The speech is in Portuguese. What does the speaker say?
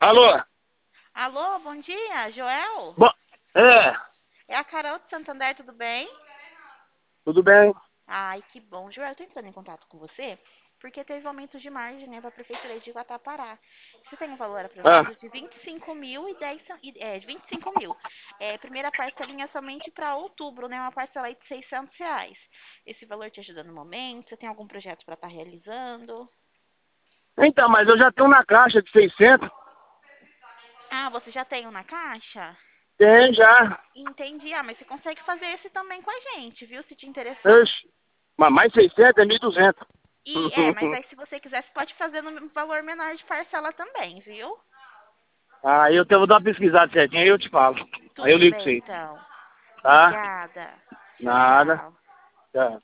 Alô? Alô, bom dia, Joel? Bom, é, É a Carol de Santander, tudo bem? tudo bem? Ai, que bom. Joel, eu tô entrando em contato com você porque teve aumento de margem, né, para a Prefeitura de Guatapará. Você tem um valor Ah, aprovado de 25 mil e 10, de 25 mil. Primeira parcelinha somente para outubro, né, uma parcela aí de R$ 600. Esse valor te ajuda no momento? Você tem algum projeto para estar realizando? então, mas eu já tenho na caixa de 600. Ah, você já tem um na caixa? Tem já. Entendi. Ah, mas você consegue fazer esse também com a gente, viu? Se te interessar. Oxe, mas mais 600 é 1.200. Mas aí se você quiser, você pode fazer no valor menor de parcela também, viu? Aí vou dar uma pesquisada certinho, aí eu te falo. Aí eu Tudo ligo pra bem, você, então. tá? Obrigada. Tchau, Nada. tchau. Tchau.